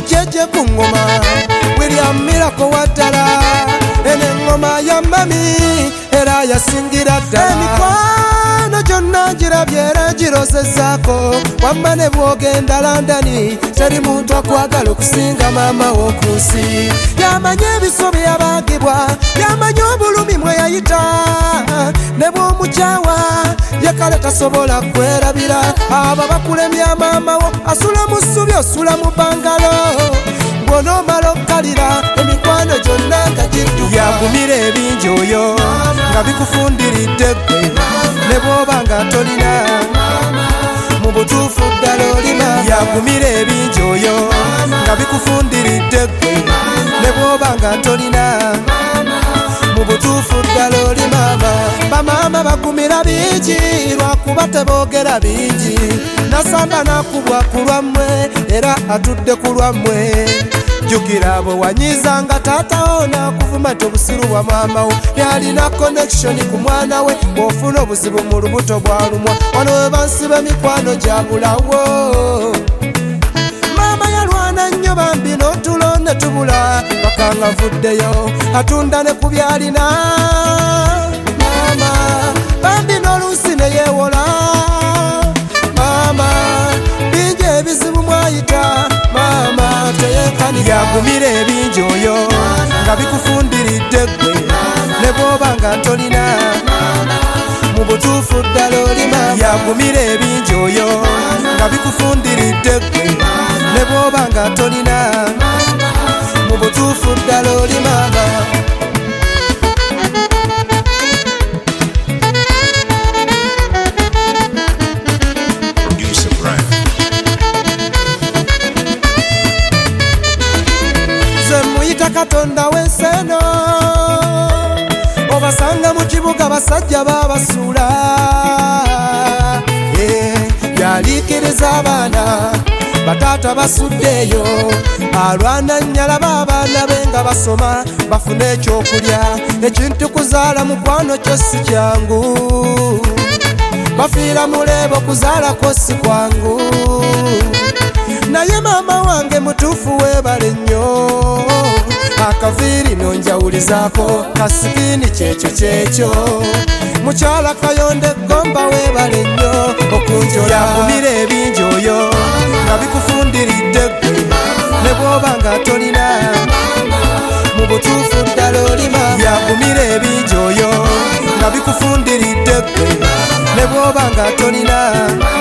jeje ku ngoma William Miracle waddala ene ngoma ya mami era yasingira ddala emikwano gyonna girabye era girozezzaako wamma ne bwogenda Londoni teri muntu akwagala okusinga maama w'okunsi yamanya ebiso bye yabaagibwa yamanya obulumi mwe yayita ne bw'omukyawa ye kale tasobola kwerabira abo bakulemya maama wo asula mu ssubi osula mu bangalo bw'onoomala okkalira emikwano gyonna nga gidduka yagumira ebingi oyo nga bikufundiridde ggwe ne bw'oba nga tolina mu butuufu ddala oli maama yagumira ebingi oyo nga bikufundiridde ggwe ne bw'oba nga tolina mu butuufu ddala oli maama bamaama bagumira bingi lwakuba teboogera bingi nasamba nakubwa ku lwammwe era atudde ku lwammwe jjukira abo wanyizanga taatawo nakuvuma tobusiru bwa maama wo yalina connection ku mwana we bw'ofuna obuzibu mu lubuto bwalumwa wano we bansiba emikwano gyabulawo maama yalwana nnyo bambi n'otulo ne tubula bakanga nvuddeyo atunda ne ku byalina maama bambi n'oluusi ne yeewola maama bingi ebizibu mwayita maama teyeekanika yagumira ebingi oyo nga bikufundiridde ggwe ne bw'oba nga tolina mu butuufu ddala oli maama yagumira ebingi oyo nga bikufundiridde ggwe ne bw'oba nga tolina mu butuufu ddala oli maama Katonda w'enseno obasanga mu kibuga basajja babasuula yaliikiriza abaana bataata basuddeeyo alwana nnyala b'abaana be nga basoma bafune ekyokulya ekintu kuzaala mukwano kyo si kyangu bafiira muleebo kuzaalako si kwangu naye maama wange mutuufu weebale nnyo akaviiri nonjawulizaako kasikini kyekyo mukyala kayonde gomba weebale nnyo okunjola yagumira ebingi oyo nga bikufundiridde ggwe ne bw'oba nga tolina mu butuufu ddala oli maama yagumira ebingi oyo nga bikufundiridde ggwe ne bw'oba nga tolina